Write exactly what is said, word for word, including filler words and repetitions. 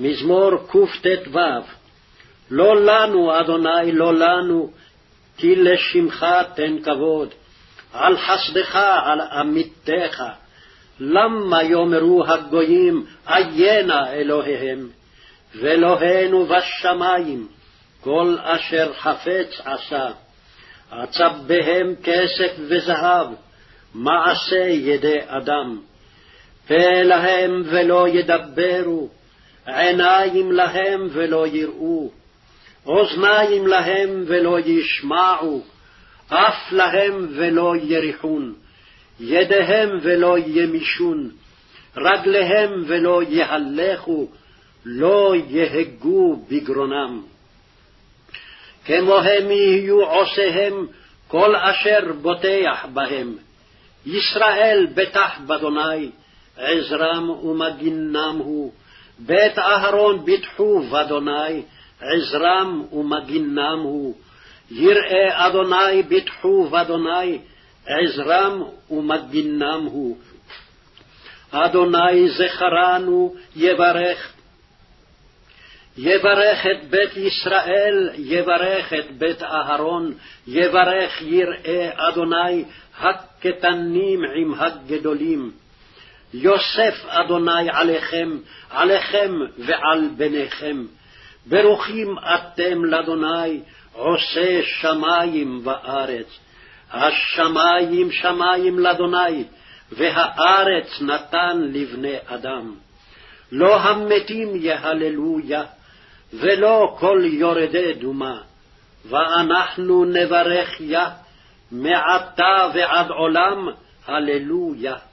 מזמור קט"ו. לא לנו, אדוני, לא לנו, כי לשמך תן כבוד. על חסדך, על עמיתך. למה יאמרו הגויים, עיינה אלוהיהם? ואלוהינו בשמים, כל אשר חפץ עשה. עצב בהם כסף וזהב, מעשה ידי אדם. פה להם ולא ידברו, עיניים להם ולא יראו, אוזניים להם ולא ישמעו, אף להם ולא יריחון, ידיהם ולא ימישון, רגליהם ולא יהלכו, לא יהגו בגרונם. כמוהם יהיו עושיהם כל אשר בוטח בהם. ישראל בטח באדוני, עזרם ומגינם הוא. בית אהרון ביטחו באדוני, עזרם ומגינם הוא. יראי אדוני ביטחו באדוני, עזרם ומגינם הוא. אדוני זכרנו יברך. יברך את בית ישראל, יברך את בית אהרון, יברך יראי אדוני הקטנים עם הגדולים. יוסף אדוני עליכם, עליכם ועל בניכם. ברוכים אתם לאדוני, עושה שמים וארץ. השמים שמים לאדוני, והארץ נתן לבני אדם. לא המתים יהללויה, ולא כל יורדי דומה. ואנחנו נברך יה, מעתה ועד עולם, הללויה.